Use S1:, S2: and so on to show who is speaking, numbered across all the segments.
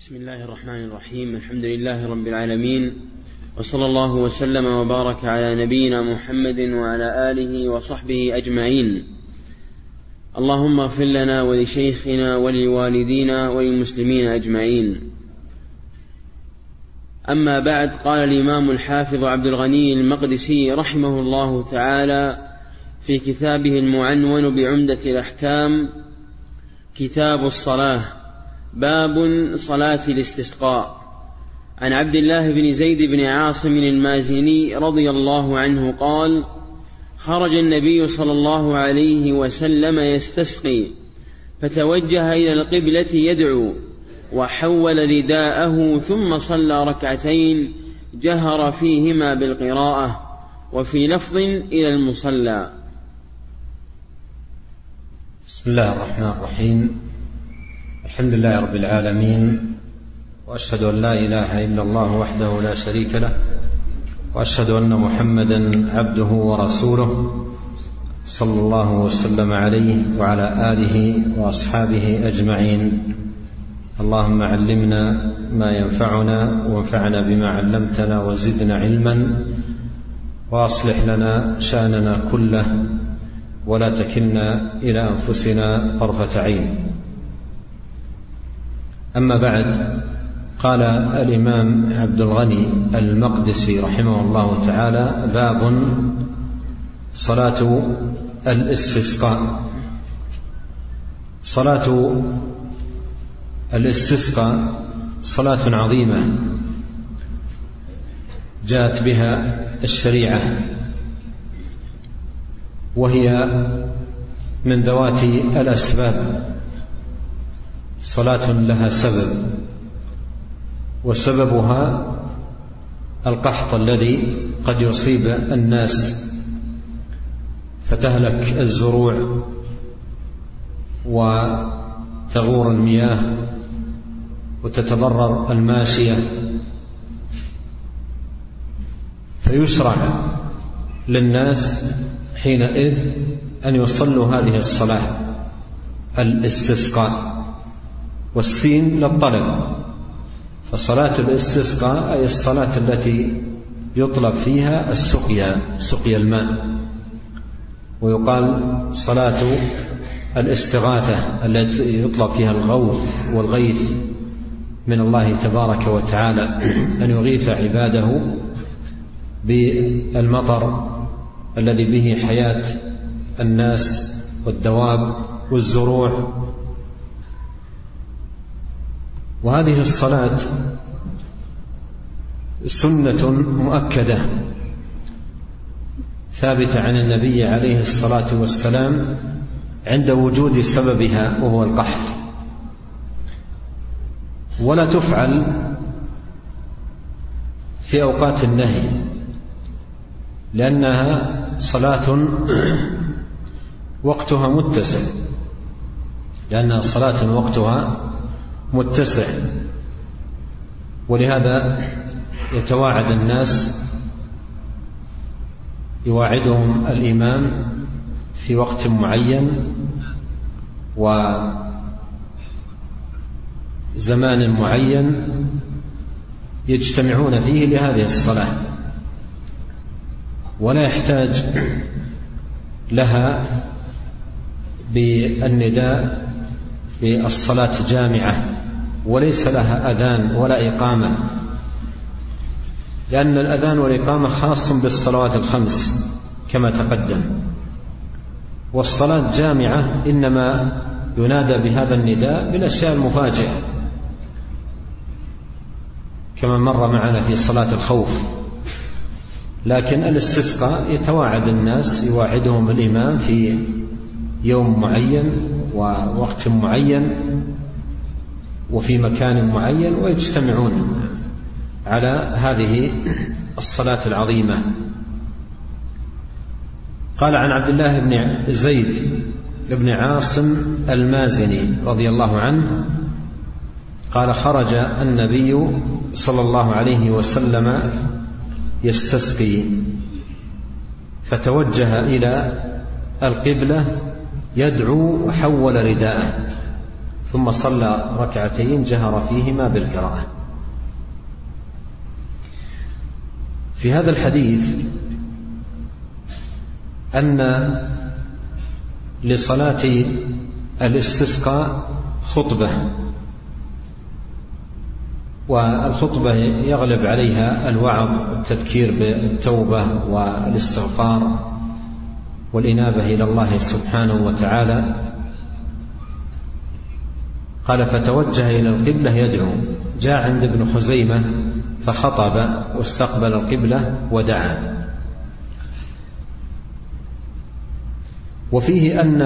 S1: بسم الله الرحمن الرحيم. الحمد لله رب العالمين، وصلى الله وسلم وبارك على نبينا محمد وعلى آله وصحبه أجمعين. اللهم اغفر لنا ولشيخنا ولوالدينا وللمسلمين أجمعين. أما بعد، قال الإمام الحافظ عبد الغني المقدسي رحمه الله تعالى في كتابه المعنون بعمدة الأحكام كتاب الصلاة، باب صلاة الاستسقاء. عن عبد الله بن زيد بن عاصم المازني رضي الله عنه قال: خرج النبي صلى الله عليه وسلم يستسقي، فتوجه إلى القبلة يدعو، وحول رداءه، ثم صلى ركعتين جهر فيهما بالقراءة، وفي لفظ إلى المصلى.
S2: بسم الله الرحمن الرحيم. الحمد لله رب العالمين، وأشهد أن لا إله إلا الله وحده لا شريك له، وأشهد أن محمدا عبده ورسوله، صلى الله وسلم عليه وعلى آله وأصحابه أجمعين. اللهم علمنا ما ينفعنا، وانفعنا بما علمتنا، وزدنا علما، وأصلح لنا شأننا كله، ولا تكلنا إلى أنفسنا طرفة عين. أما بعد، قال الإمام عبد الغني المقدسي رحمه الله تعالى: باب صلاة الاستسقاء. صلاة الاستسقاء صلاة عظيمة جاءت بها الشريعة، وهي من ذوات الأسباب، صلاة لها سبب، وسببها القحط الذي قد يصيب الناس فتهلك الزروع وتغور المياه وتتضرر الماشية، فيشرع للناس حينئذ أن يصلوا هذه الصلاة الاستسقاء، والسين للطلب، فصلاة الاستسقاء أي الصلاة التي يطلب فيها سقيا الماء. ويقال صلاة الاستغاثة التي يطلب فيها الغوث والغيث من الله تبارك وتعالى، أن يغيث عباده بالمطر الذي به حياة الناس والدواب والزروع. وهذه الصلاة سنة مؤكدة ثابتة عن النبي عليه الصلاة والسلام عند وجود سببها، وهو القحط، ولا تفعل في أوقات النهي، لأنها صلاة وقتها متسع، ولهذا يتواعد الناس، يواعدهم الإمام في وقت معين وزمان معين يجتمعون فيه لهذه الصلاة، ولا يحتاج لها بالنداء بالصلاة جامعة، وليس لها أذان ولا إقامة، لأن الأذان والإقامة خاص بالصلوات الخمس كما تقدم، والصلاة جامعة إنما ينادى بهذا النداء بالأشياء المفاجئة، كما مر معنا في صلاة الخوف. لكن الاستسقاء يتواعد الناس، يواعدهم الإمام في يوم معين ووقت معين وفي مكان معين، ويجتمعون على هذه الصلاة العظيمة. قال: عن عبد الله بن زيد بن عاصم المازني رضي الله عنه قال: خرج النبي صلى الله عليه وسلم يستسقي، فتوجه إلى القبلة يدعو، وحول رداءه، ثم صلى ركعتين جهر فيهما بالقراءة. في هذا الحديث أن لصلاة الاستسقاء خطبة، والخطبة يغلب عليها الوعظ والتذكير بالتوبة والاستغفار والإنابة إلى الله سبحانه وتعالى. قال فتوجه إلى القبلة يدعو. جاء عند ابن خزيمة فخطب واستقبل القبلة ودعا. وفيه أن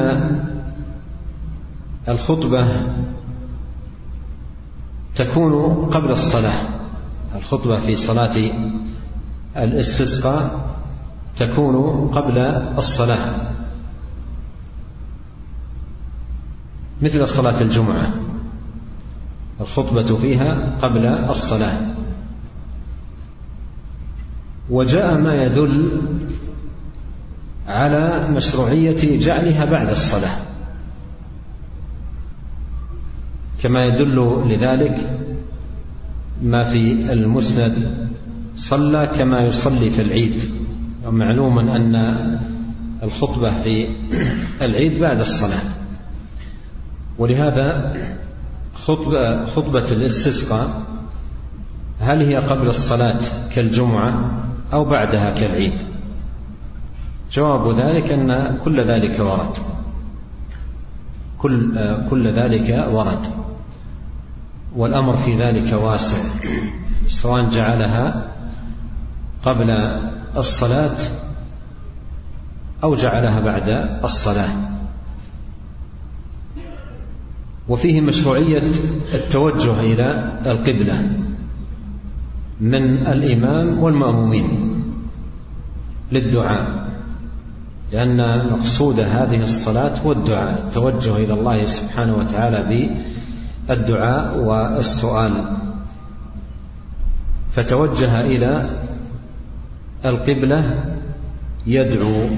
S2: الخطبة تكون قبل الصلاة. الخطبة في صلاة الاستسقاء تكون قبل الصلاة مثل صلاة الجمعة، الخطبة فيها قبل الصلاة. وجاء ما يدل على مشروعية جعلها بعد الصلاة، كما يدل لذلك ما في المسند صلى كما يصلي في العيد. ومعلوم أن الخطبة في العيد بعد الصلاة، ولهذا خطبة الاستسقاء هل هي قبل الصلاة كالجمعة أو بعدها كالعيد؟ جواب ذلك أن كل ذلك ورد، كل ذلك ورد، والأمر في ذلك واسع، سواء جعلها قبل الصلاة أو جعلها بعد الصلاة. وفيه مشروعية التوجه إلى القبلة من الإمام والمأمومين للدعاء، لأن مقصود هذه الصلاة هو الدعاء، التوجه إلى الله سبحانه وتعالى بالدعاء والسؤال. فتوجه إلى القبلة يدعو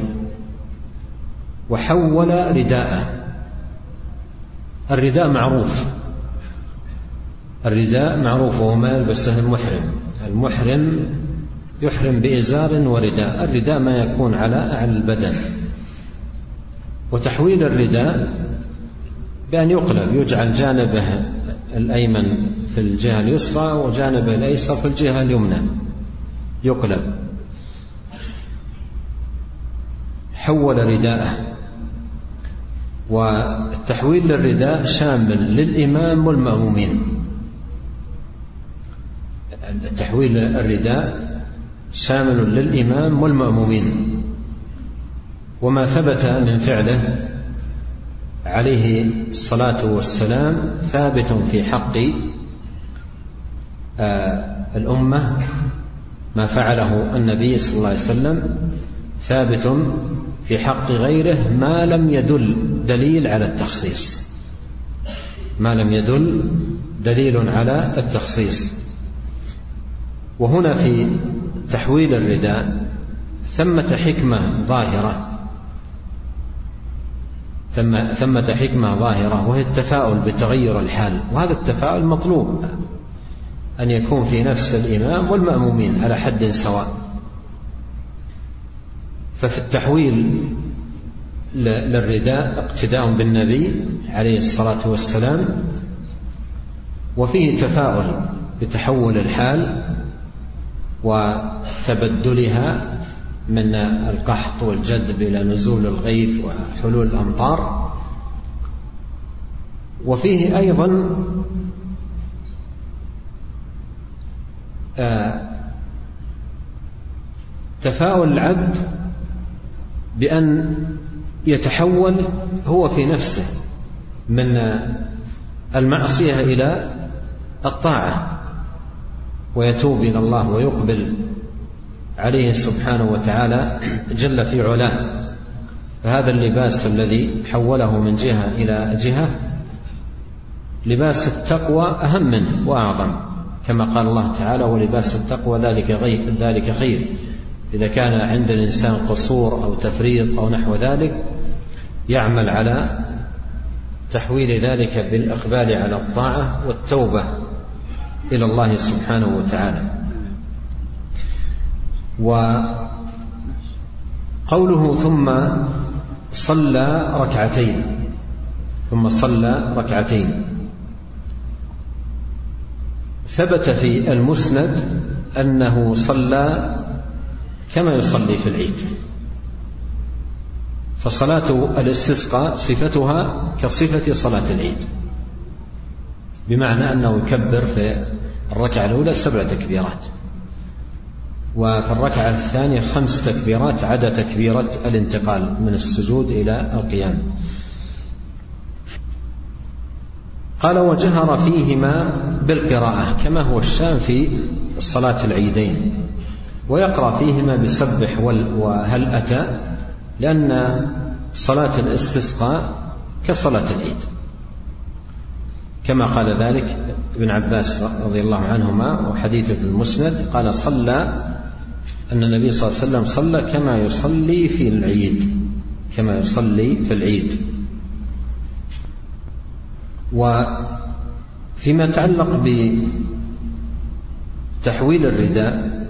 S2: وحول رداءه. الرداء معروف، الرداء معروف وهو ما يلبسه المحرم. المحرم يحرم بإزار ورداء. الرداء ما يكون على البدن. وتحويل الرداء بأن يقلب، يجعل جانبه الأيمن في الجهة اليسرى وجانبه الأيسر في الجهة اليمنى، يقلب. حول رداءه. والتحويل للرداء شامل للإمام والمأمومين. التحويل الرداء شامل للإمام والمأمومين، وما ثبت من فعله عليه الصلاة والسلام ثابت في حق الأمة. ما فعله النبي صلى الله عليه وسلم ثابت في حق غيره ما لم يدل دليل على التخصيص، ما لم يدل دليل على التخصيص. وهنا في تحويل الرداء ثمة حكمة ظاهرة، ثمة حكمة ظاهرة، وهي التفاؤل بتغير الحال. وهذا التفاؤل مطلوب أن يكون في نفس الإمام والمأمومين على حد سواء. ففي التحويل للرداء اقتداء بالنبي عليه الصلاة والسلام، وفيه تفاؤل بتحول الحال وتبدلها من القحط والجدب إلى نزول الغيث وحلول الأمطار. وفيه أيضا تفاؤل العبد بأن يتحول هو في نفسه من المعصية إلى الطاعة، ويتوب إلى الله ويقبل عليه سبحانه وتعالى جل في علاه. فهذا اللباس الذي حوله من جهة إلى جهة لباس التقوى أهم منه وأعظم، كما قال الله تعالى ولباس التقوى ذلك خير. إذا كان عند الإنسان قصور أو تفريط أو نحو ذلك يعمل على تحويل ذلك بالإقبال على الطاعة والتوبة إلى الله سبحانه وتعالى. وقوله ثم صلى ركعتين ثبت في المسند أنه صلى كما يصلي في العيد، فصلاة الاستسقاء صفتها كصفة صلاة العيد، بمعنى أنه يكبر في الركعة الأولى 7 تكبيرات، وفي الركعة الثانية 5 تكبيرات عدا تكبيرة الانتقال من السجود إلى القيام. قال وجهر فيهما بالقراءة كما هو الشان في صلاة العيدين، ويقرأ فيهما بسبح وهل أتى، لأن صلاة الاستسقاء كصلاة العيد، كما قال ذلك ابن عباس رضي الله عنهما وحديثه في المسند، قال صلى أن النبي صلى الله عليه وسلم صلى كما يصلي في العيد. وفيما يتعلق بتحويل الرداء،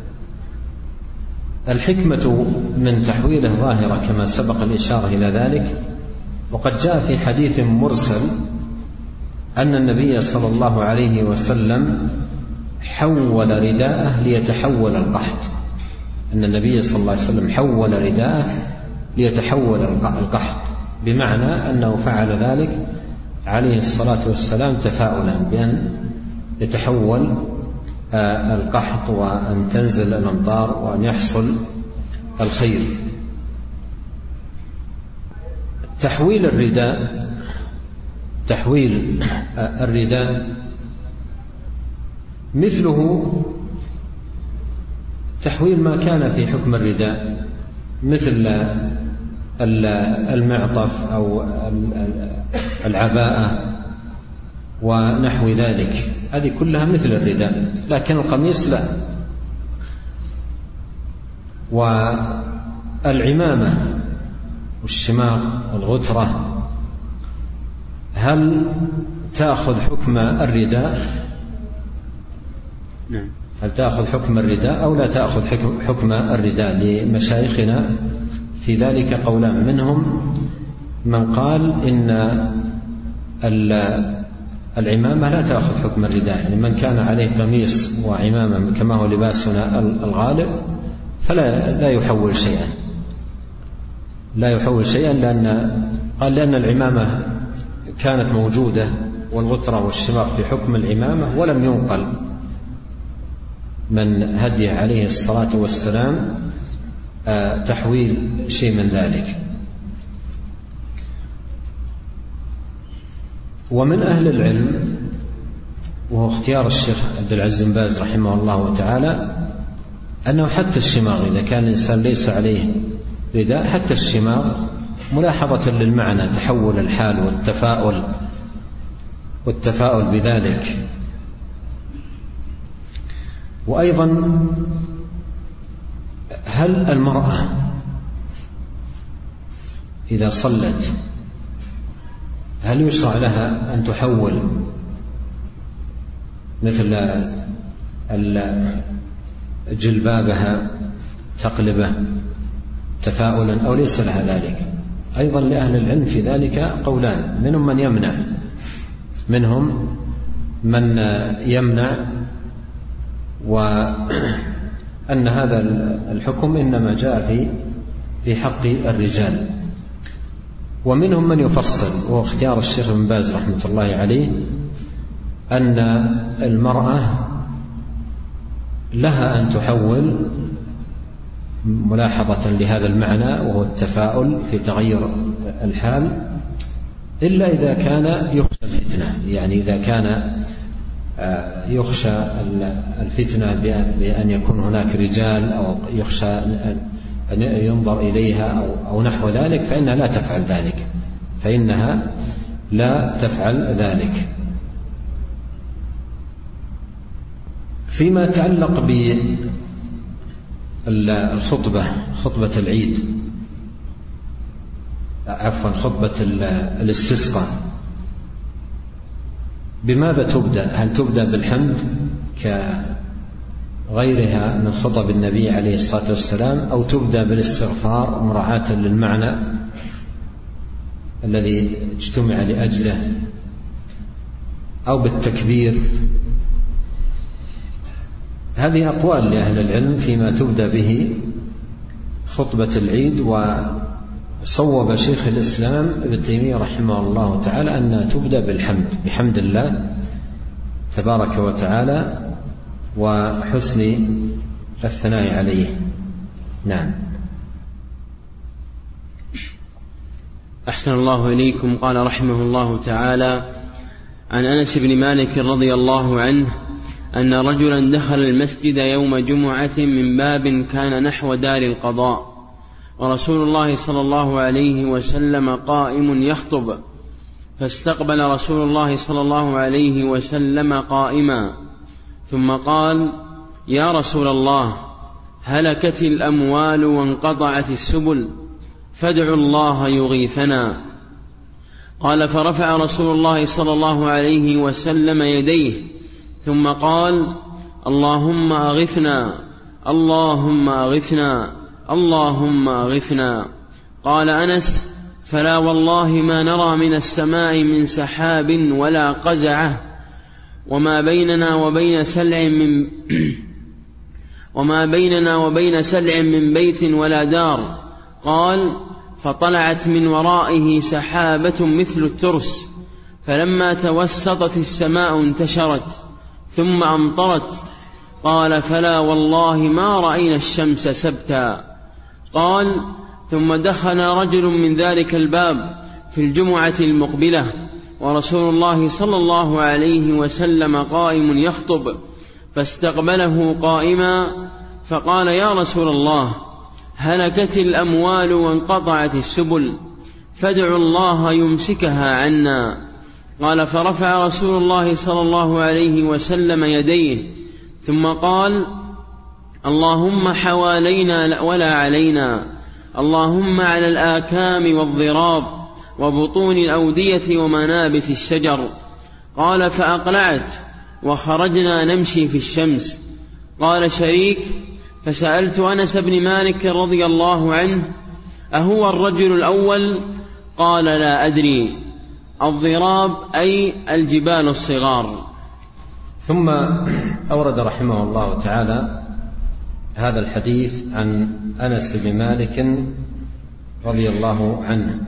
S2: الحكمة من تحويله ظاهرة كما سبق الإشارة إلى ذلك، وقد جاء في حديث مرسل أن النبي صلى الله عليه وسلم حول رداءه ليتحول القحط، أن النبي صلى الله عليه وسلم حول رداءه ليتحول القحط، بمعنى أنه فعل ذلك عليه الصلاة والسلام تفاؤلا بأن يتحول القحط وأن تنزل الأمطار وأن يحصل الخير. تحويل الرداء مثله تحويل ما كان في حكم الرداء، مثل المعطف أو العباءة ونحو ذلك، هذه كلها مثل الرداء، لكن القميص لا. والعمامة والشماغ والغترة هل تأخذ حكم الرداء؟
S1: نعم.
S2: هل تأخذ حكم الرداء أو لا تأخذ حكم الرداء؟ لمشايخنا في ذلك قولان، منهم من قال إن العمامة لا تأخذ حكم الرداء، يعني من كان عليه قميص وعمامة كما هو لباسنا الغالب فلا يحول شيئا، لأن العمامة كانت موجودة والغترة والشماغ في حكم العمامة، ولم ينقل من هدي عليه الصلاة والسلام تحويل شيء من ذلك. ومن أهل العلم، وهو اختيار الشيخ عبد العزيز بن باز رحمه الله تعالى، أنه حتى الشماغ إذا كان الإنسان ليس عليه رداء، حتى الشماغ ملاحظة للمعنى، تحول الحال والتفاؤل بذلك. وأيضا هل المرأة إذا صلت هل يشرع لها أن تحول مثل جلبابها تقلبه تفاؤلا أو ليس لها ذلك؟ أيضا لأهل العلم في ذلك قولان، منهم من يمنع وأن هذا الحكم إنما جاء في حق الرجال، ومنهم من يفصل، وهو اختيار الشيخ ابن باز رحمة الله عليه، أن المرأة لها أن تحول ملاحظة لهذا المعنى وهو التفاؤل في تغير الحال، إلا إذا كان يخشى الفتنة، يعني إذا كان يخشى الفتنة بأن يكون هناك رجال أو يخشى أن ينظر إليها أو نحو ذلك، فإنها لا تفعل ذلك. فيما يتعلق خطبة العيد، خطبة الاستسقاء، بماذا تبدأ؟ هل تبدأ بالحمد كغيرها من خطب النبي عليه الصلاة والسلام، أو تبدأ بالاستغفار مراعاة للمعنى الذي اجتمع لأجله، أو بالتكبير؟ هذه أقوال لأهل العلم فيما تبدأ به خطبة العيد، وصوب شيخ الإسلام ابن تيمية رحمه الله تعالى أنها تبدأ بالحمد، بحمد الله تبارك وتعالى وحسن الثناء عليه. نعم.
S1: أحسن الله إليكم. قال رحمه الله تعالى: عن أنس بن مالك رضي الله عنه أن رجلا دخل المسجد يوم جمعة من باب كان نحو دار القضاء، ورسول الله صلى الله عليه وسلم قائم يخطب، فاستقبل رسول الله صلى الله عليه وسلم قائما، ثم قال: يا رسول الله، هلكت الأموال وانقطعت السبل، فادعوا الله يغيثنا. قال: فرفع رسول الله صلى الله عليه وسلم يديه، ثم قال: اللهم أغثنا، اللهم أغثنا، اللهم أغثنا. قال أنس: فلا والله ما نرى من السماء من سحاب ولا قزعة، وما بيننا وبين سلع من بيت ولا دار. قال: فطلعت من ورائه سحابة مثل الترس، فلما توسطت السماء انتشرت ثم أمطرت. قال: فلا والله ما رأينا الشمس سبتا. قال: ثم دخل رجل من ذلك الباب في الجمعة المقبلة، ورسول الله صلى الله عليه وسلم قائم يخطب، فاستقبله قائما، فقال: يا رسول الله، هلكت الأموال وانقطعت السبل، فادعوا الله يمسكها عنا. قال: فرفع رسول الله صلى الله عليه وسلم يديه، ثم قال: اللهم حوالينا ولا علينا، اللهم على الآكام والضراب وبطون الأودية ومنابت الشجر. قال: فأقلعت وخرجنا نمشي في الشمس. قال شريك: فسألت أنس بن مالك رضي الله عنه: أهو الرجل الأول؟ قال: لا أدري. الضراب أي الجبال الصغار.
S2: ثم أورد رحمه الله تعالى هذا الحديث عن أنس بن مالك رضي الله عنه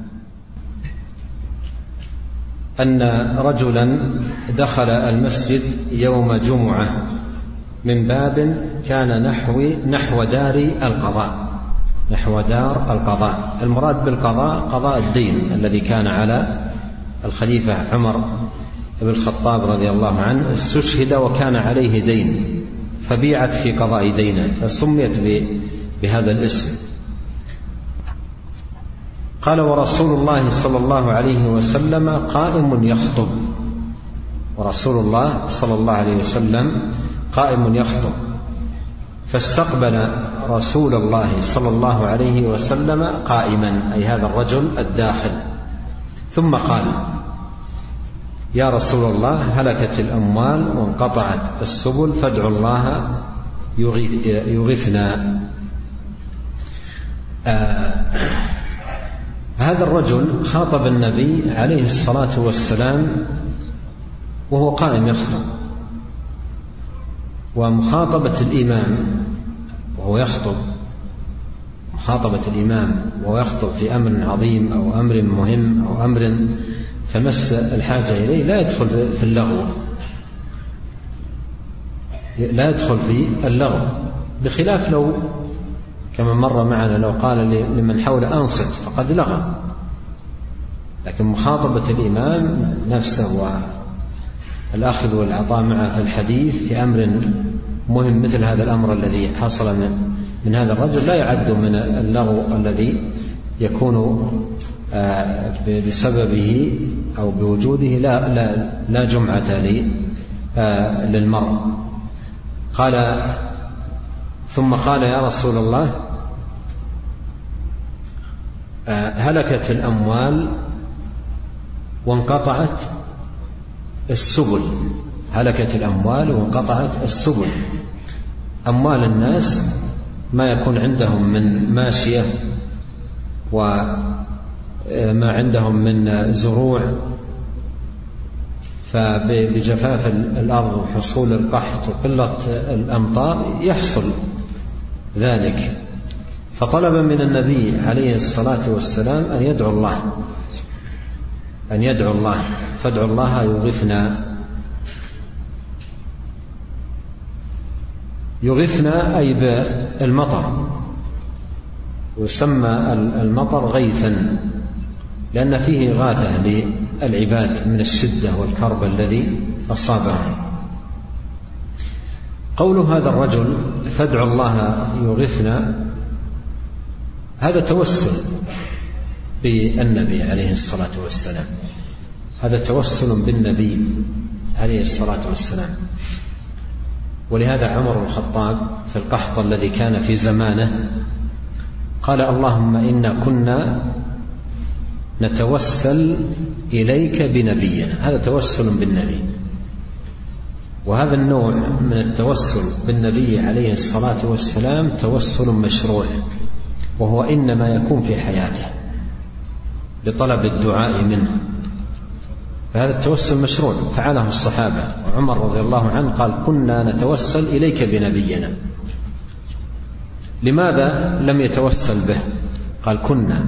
S2: أن رجلا دخل المسجد يوم جمعة من باب كان نحو دار القضاء، نحو دار القضاء. المراد بالقضاء قضاء الدين الذي كان على الخليفة عمر بن الخطاب رضي الله عنه، استشهد وكان عليه دين، فبيعت في قضاء دينه، فسميت بهذا الاسم. قال: ورسول الله صلى الله عليه وسلم قائم يخطب، ورسول الله صلى الله عليه وسلم قائم يخطب، فاستقبل رسول الله صلى الله عليه وسلم قائما، أي هذا الرجل الداخل، ثم قال: يا رسول الله، هلكت الأموال وانقطعت السبل، فادعوا الله يغثنا. هذا الرجل خاطب النبي عليه الصلاة والسلام وهو قائم يخطب، ومخاطبة الإمام وهو يخطب، مخاطبة الإمام وهو يخطب في أمر عظيم أو أمر مهم أو أمر تمس الحاجة إليه لا يدخل في اللغو، لا يدخل في اللغو، بخلاف لو كما مر معنا لو قال لمن حول أنصت فقد لغى. لكن مخاطبة الإمام نفسه والأخذ والعطاء معه في الحديث في أمر مهم مثل هذا الأمر الذي حصل من هذا الرجل لا يعد من اللغو الذي يكون بسببه أو بوجوده لا جمعة للمرء. قال: ثم قال: يا رسول الله، هلكت الأموال وانقطعت السبل، هلكت الأموال وانقطعت السبل. أموال الناس ما يكون عندهم من ماشية وما عندهم من زروع، فبجفاف الأرض وحصول القحط وقلة الأمطار يحصل ذلك. فطلب من النبي عليه الصلاة والسلام أن يدعو الله فادعوا الله يغثنا أي بالمطر، ويسمى المطر غيثا لأن فيه غاثة للعباد من الشدة والكرب الذي أصابهم. قول هذا الرجل فادعوا الله يغثنا هذا توسل بالنبي عليه الصلاة والسلام، هذا توسل بالنبي عليه الصلاة والسلام. ولهذا عمر بن الخطاب في القحط الذي كان في زمانه قال اللهم إنا كنا نتوسل إليك بنبينا، هذا توسل بالنبي. وهذا النوع من التوسل بالنبي عليه الصلاة والسلام توسل مشروع، وهو إنما يكون في حياته بطلب الدعاء منه، فهذا التوسل مشروع فعله الصحابة. وعمر رضي الله عنه قال كنا نتوسل إليك بنبينا. لماذا لم يتوسل به؟ قال كنا.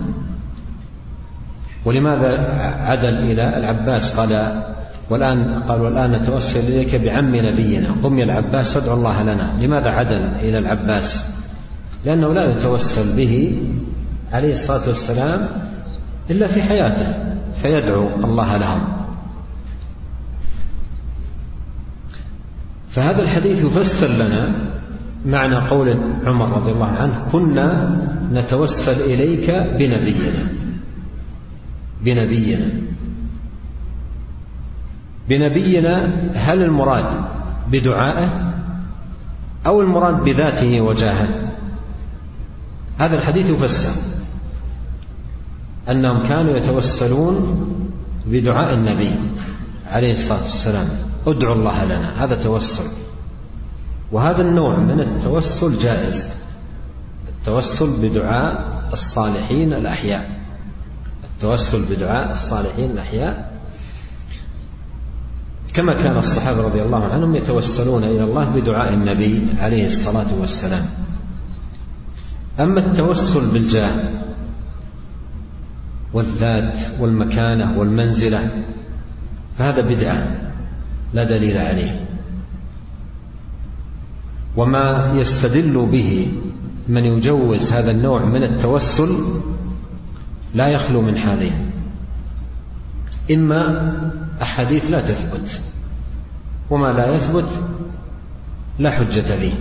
S2: ولماذا عدل إلى العباس؟ والآن نتوسل إليك بعم نبينا قم يا العباس فادعو الله لنا. لماذا عدل إلى العباس؟ لأنه لا يتوسل به عليه الصلاة والسلام إلا في حياته، فيدعو الله لهم. فهذا الحديث يفسر لنا معنى قول عمر رضي الله عنه كنا نتوسل إليك بنبينا. هل المراد بدعائه أو المراد بذاته وجاهه؟ هذا الحديث يفسر أنهم كانوا يتوسلون بدعاء النبي عليه الصلاة والسلام ادعوا الله لنا، هذا توسل. وهذا النوع من التوسل جائز، التوسل بدعاء الصالحين الأحياء، التوسل بدعاء الصالحين الأحياء، كما كان الصحابة رضي الله عنهم يتوسلون إلى الله بدعاء النبي عليه الصلاة والسلام. أما التوسل بالجاه والذات والمكانة والمنزلة فهذا بدعة لا دليل عليه. وما يستدل به من يجوز هذا النوع من التوسل لا يخلو من حالين: إما أحاديث لا تثبت، وما لا يثبت لا حجة به،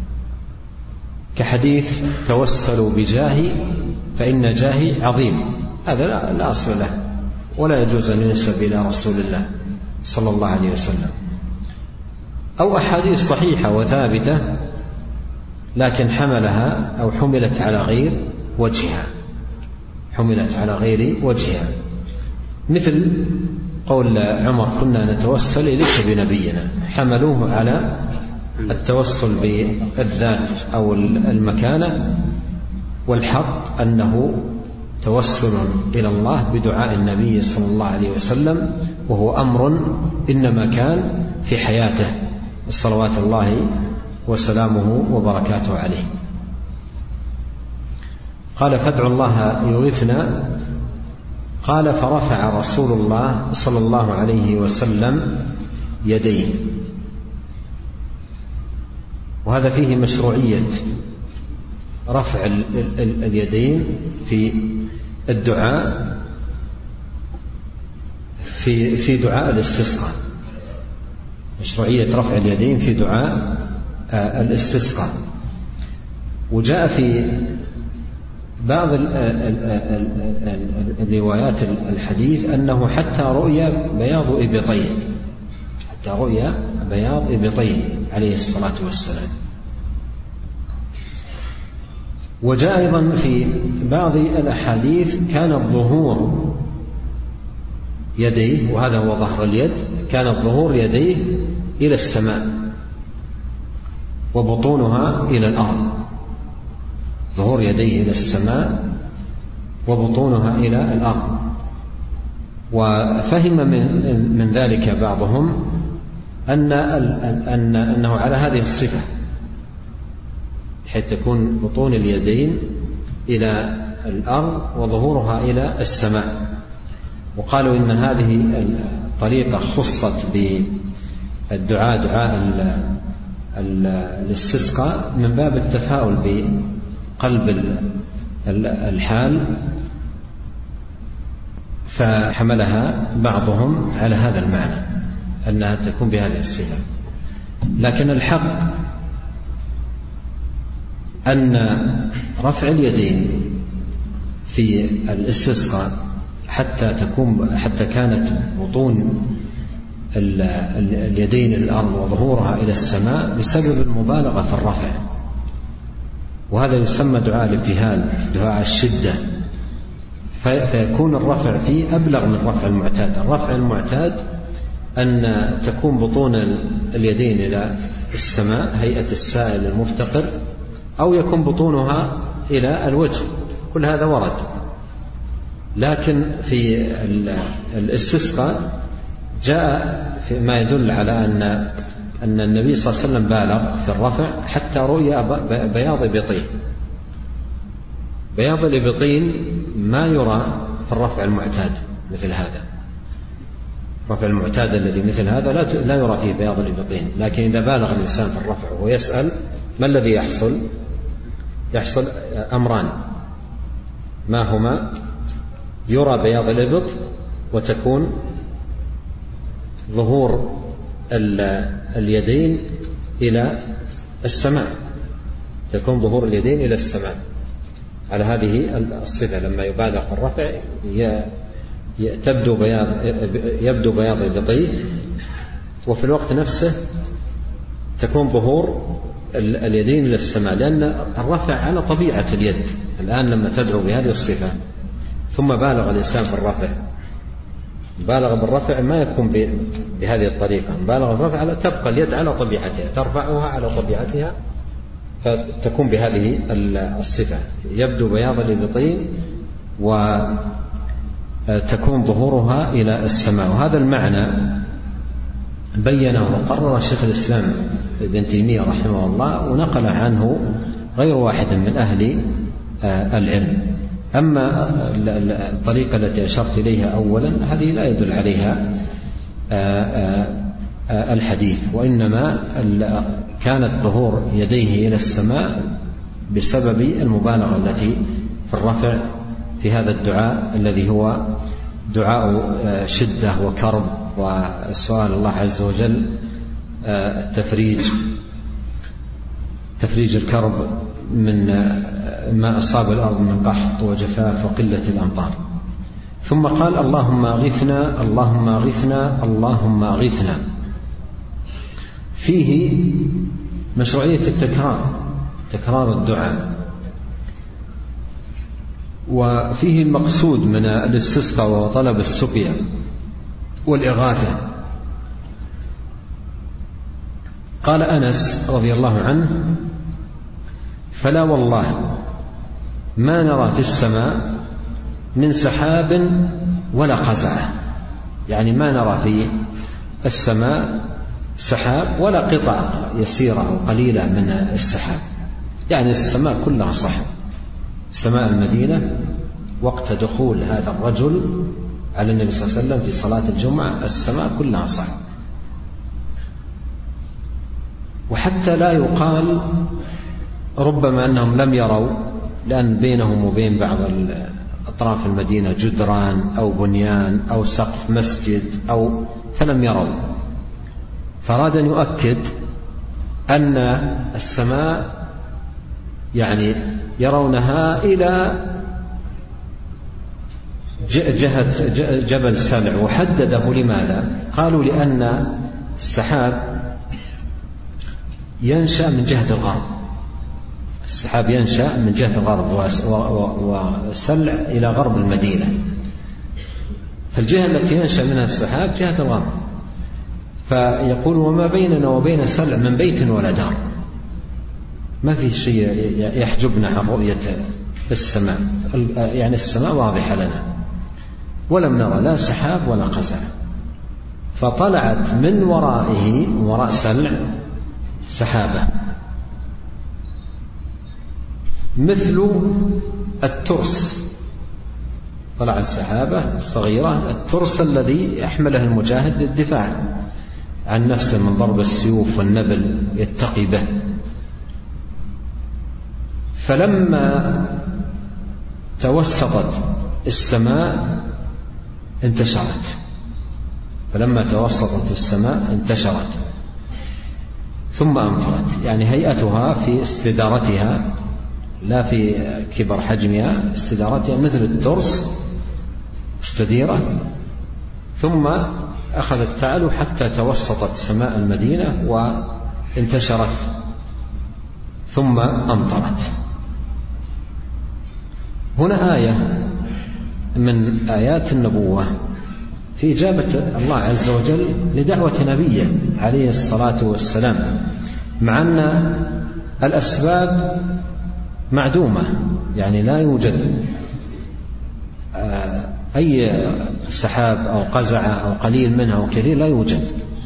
S2: كحديث توسلوا بجاهي فإن جاهي عظيم، هذا لا أصل له ولا يجوز أن ينسب إلى رسول الله صلى الله عليه وسلم. أو أحاديث صحيحة وثابتة لكن حملها أو حملت على غير وجهها، مثل قول عمر كنا نتوسل إليك بنبينا، حملوه على التوسل بالذات أو المكانة، والحق أنه توسل إلى الله بدعاء النبي صلى الله عليه وسلم، وهو أمر إنما كان في حياته صلوات الله وسلامه وبركاته عليه. قال فادعوا الله يغثنا. قال فرفع رسول الله صلى الله عليه وسلم يديه. وهذا فيه مشروعية رفع اليدين في الدعاء في دعاء الاستسقاء، مشروعية رفع اليدين في دعاء الاستسقاء. وجاء في بعض الروايات الحديث أنه حتى رؤيا بياض إبطيه عليه الصلاة والسلام. وجاء أيضا في بعض الأحاديث كان الظهور يديه، وهذا هو ظهر اليد، كانت ظهور يديه إلى السماء وبطونها إلى الأرض، ظهور يديه إلى السماء وبطونها إلى الأرض. وفهم من ذلك بعضهم أنه على هذه الصفة، حيث تكون بطون اليدين إلى الأرض وظهورها إلى السماء، وقالوا إن هذه الطريقة خصت بالدعاء، دعاء الاستسقاء، من باب التفاؤل بقلب الحال، فحملها بعضهم على هذا المعنى أنها تكون بهذه الصفة. لكن الحق أن رفع اليدين في الاستسقاء حتى كانت بطون اليدين إلى الأرض وظهورها إلى السماء بسبب المبالغة في الرفع، وهذا يسمى دعاء الابتهال، دعاء الشدة، فيكون الرفع فيه أبلغ من رفع المعتاد. الرفع المعتاد أن تكون بطون اليدين إلى السماء هيئة السائل المفتقر، أو يكون بطونها إلى الوجه، كل هذا ورد. لكن في الاستسقاء جاء ما يدل على أن النبي صلى الله عليه وسلم بالغ في الرفع حتى رؤي بياض إبطيه. بياض الإبطين ما يرى في الرفع المعتاد مثل هذا، الرفع المعتاد الذي مثل هذا لا يرى فيه بياض الإبطين. لكن إذا بالغ الإنسان في الرفع ويسأل ما الذي يحصل أمران، ما هما؟ يرى بياض الإبط، وتكون ظهور اليدين إلى السماء، تكون ظهور اليدين إلى السماء على هذه الصفة. لما يبالغ في الرفع يبدو بياض إبطيه، وفي الوقت نفسه تكون ظهور اليدين إلى السماء، لأن الرفع على طبيعة اليد. الآن لما تدعو بهذه الصفة ثم بالغ الإنسان في الرفع، بالغ بالرفع ما يكون بهذه الطريقة، بالغ بالرفع تبقى اليد على طبيعتها، ترفعها على طبيعتها، فتكون بهذه الصفة، يبدو بياض الإبطين وتكون ظهورها إلى السماء. وهذا المعنى بينه وقرر شيخ الإسلام ابن تيمية رحمه الله، ونقل عنه غير واحد من أهل العلم. أما الطريقة التي أشرت إليها أولا هذه لا يدل عليها الحديث، وإنما كانت ظهور يديه إلى السماء بسبب المبالغة التي في الرفع في هذا الدعاء الذي هو دعاء شدة وكرب، وسؤال الله عز وجل تفريج الكرب من ما أصاب الأرض من قحط وجفاف وقلة الأمطار. ثم قال اللهم أغثنا اللهم أغثنا اللهم أغثنا. فيه مشروعية تكرار الدعاء، وفيه المقصود من الاستسقاء وطلب السقيا والإغاثة. قال أنس رضي الله عنه فلا والله ما نرى في السماء من سحاب ولا قزعة، يعني ما نرى في السماء سحاب ولا قطع يسيرة أو قليلة من السحاب، يعني السماء كلها صحب. سماء المدينة وقت دخول هذا الرجل على النبي صلى الله عليه وسلم في صلاة الجمعة السماء كلها صحب. وحتى لا يقال ربما أنهم لم يروا، لأن بينهم وبين بعض أطراف المدينة جدران أو بنيان أو سقف مسجد فلم يروا، فأراد أن يؤكد أن السماء يعني يرونها إلى جهة جبل سلع. وحدده لماذا؟ قالوا لأن السحاب ينشأ من جهة الغرب، السحاب ينشأ من جهة الغرب وسلع إلى غرب المدينة، فالجهة التي ينشأ منها السحاب جهة الغرب. فيقول وما بيننا وبين سلع من بيت ولا دار، ما في شيء يحجبنا عن رؤية السماء، يعني السماء واضحة لنا، ولم نرى لا سحاب ولا قزع. فطلعت من ورائه، وراء سلع، سحابة مثل الترس. طلعت سحابة صغيرة، الترس الذي يحمله المجاهد للدفاع عن نفسه من ضرب السيوف والنبل، يتقي به. فلما توسطت السماء انتشرت، ثم أمطرت. يعني هيئتها في استدارتها لا في كبر حجمها، استدارتها مثل الترس مستديرة، ثم أخذت تعلو حتى توسطت سماء المدينة وانتشرت ثم أمطرت. هنا آية من آيات النبوة في إجابة الله عز وجل لدعوة نبيه عليه الصلاة والسلام، مع أن الأسباب معدومة، يعني لا يوجد أي سحاب أو قزع أو قليل منها أو كثير، لا يوجد.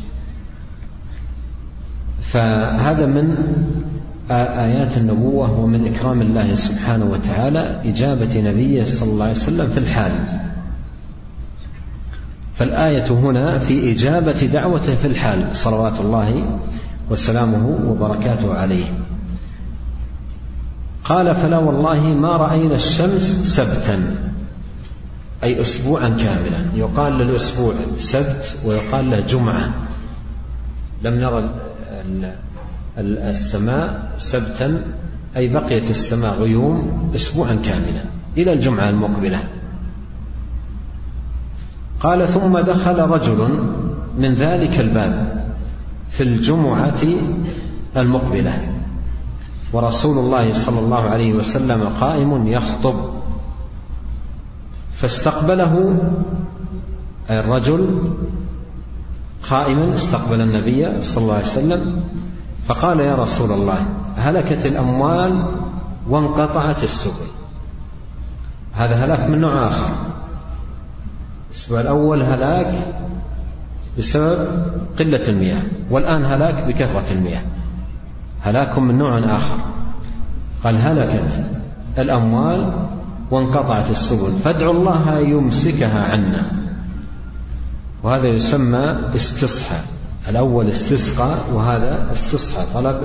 S2: فهذا من آيات النبوة ومن إكرام الله سبحانه وتعالى إجابة نبيه صلى الله عليه وسلم في الحال. فالآية هنا في إجابة دعوته في الحال صلوات الله وسلامه وبركاته عليه. قال فلا والله ما رأينا الشمس سبتا، أي أسبوعا كاملا. يقال للأسبوع سبت ويقال له جمعة. لم نرى السماء سبتا، أي بقيت السماء غيوم أسبوعا كاملا إلى الجمعة المقبلة. قال ثم دخل رجل من ذلك الباب في الجمعة المقبلة ورسول الله صلى الله عليه وسلم قائم يخطب، فاستقبله الرجل قائما، استقبل النبي صلى الله عليه وسلم فقال يا رسول الله هلكت الأموال وانقطعت السبل. هذا هلاك من نوع آخر. الأسبوع الأول هلاك بسبب قلة المياه، والآن هلاك بكثرة المياه، هلاك من نوع آخر. قال هلكت الأموال وانقطعت السبل فادعوا الله يمسكها عنا. وهذا يسمى استصحى. الأول استسقى، وهذا استصحى، طلب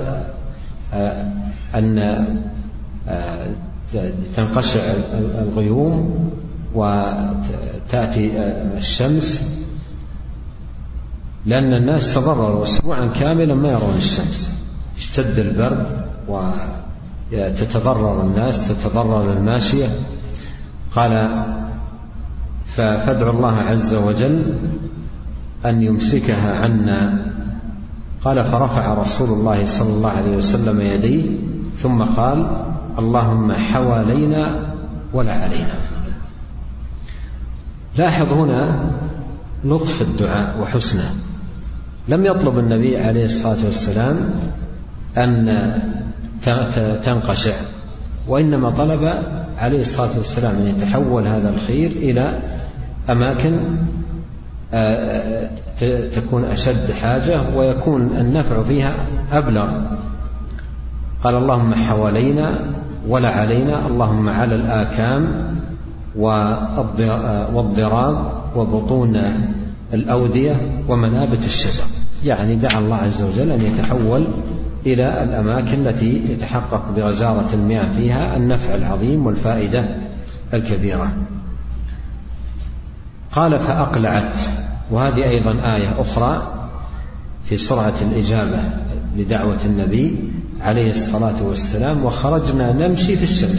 S2: أن تنقشع الغيوم وتأتي الشمس، لأن الناس تضرروا أسبوعا كاملا ما يرون الشمس، اشتد البرد وتتضرر الناس، تتضرر الماشية. قال فادعوا الله عز وجل أن يمسكها عنا. قال فرفع رسول الله صلى الله عليه وسلم يديه ثم قال اللهم حوالينا ولا علينا. لاحظ هنا لطف الدعاء وحسنه. لم يطلب النبي عليه الصلاة والسلام أن تنقشع، وإنما طلب عليه الصلاة والسلام أن يتحول هذا الخير إلى أماكن تكون أشد حاجة ويكون النفع فيها أبلغ. قال اللهم حوالينا ولا علينا، اللهم على الآكام والضراب وبطون الأودية ومنابت الشجر. يعني دعا الله عز وجل أن يتحول إلى الأماكن التي يتحقق بغزارة المياه فيها النفع العظيم والفائدة الكبيرة. قال فأقلعت. وهذه أيضا آية أخرى في سرعة الإجابة لدعوة النبي عليه الصلاة والسلام. وخرجنا نمشي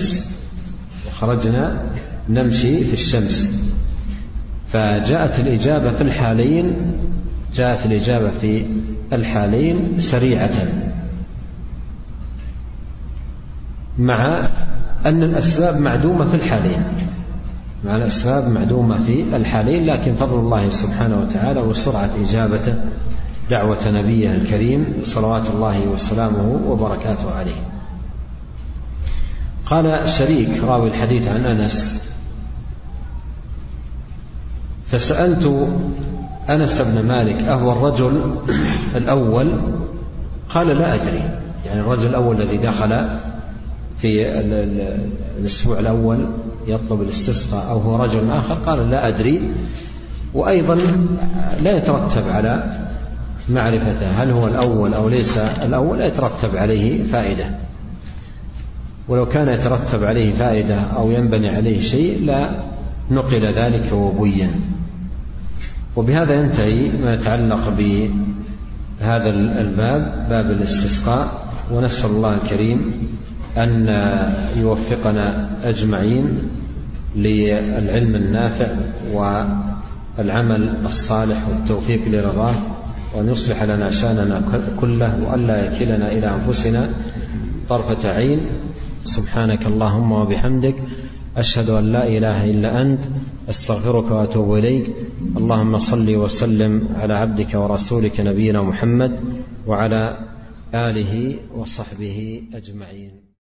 S2: في الشمس. فجاءت الإجابة في الحالين، جاءت الإجابة في الحالين سريعة، مع أن الأسباب معدومة في الحالين. مع الأسباب معدومة في الحالين، لكن فضل الله سبحانه وتعالى وسرعة إجابة دعوة نبيه الكريم صلوات الله وسلامه وبركاته عليه. قال شريك راوي الحديث عن أنس: فسألت أنس بن مالك أهو الرجل الأول؟ قال: لا أدري. يعني الرجل الأول الذي دخل في الأسبوع الأول يطلب الاستسقاء أو هو رجل آخر؟ قال: لا أدري. وأيضا لا يترتب على معرفته هل هو الأول أو ليس الأول، لا يترتب عليه فائدة، ولو كان يترتب عليه فائدة أو ينبني عليه شيء لا نقل ذلك وبين. وبهذا ينتهي ما يتعلق بهذا الباب، باب الاستسقاء، ونسأل الله الكريم أن يوفقنا أجمعين للعلم النافع والعمل الصالح والتوفيق لرضاه، وأن يصلح لنا شأننا كله، وألا يكلنا إلى أنفسنا طرفة عين. سبحانك اللهم وبحمدك، أشهد أن لا إله إلا أنت، أستغفرك وأتوب إليك. اللهم صل وسلم على عبدك ورسولك نبينا محمد وعلى آله وصحبه أجمعين.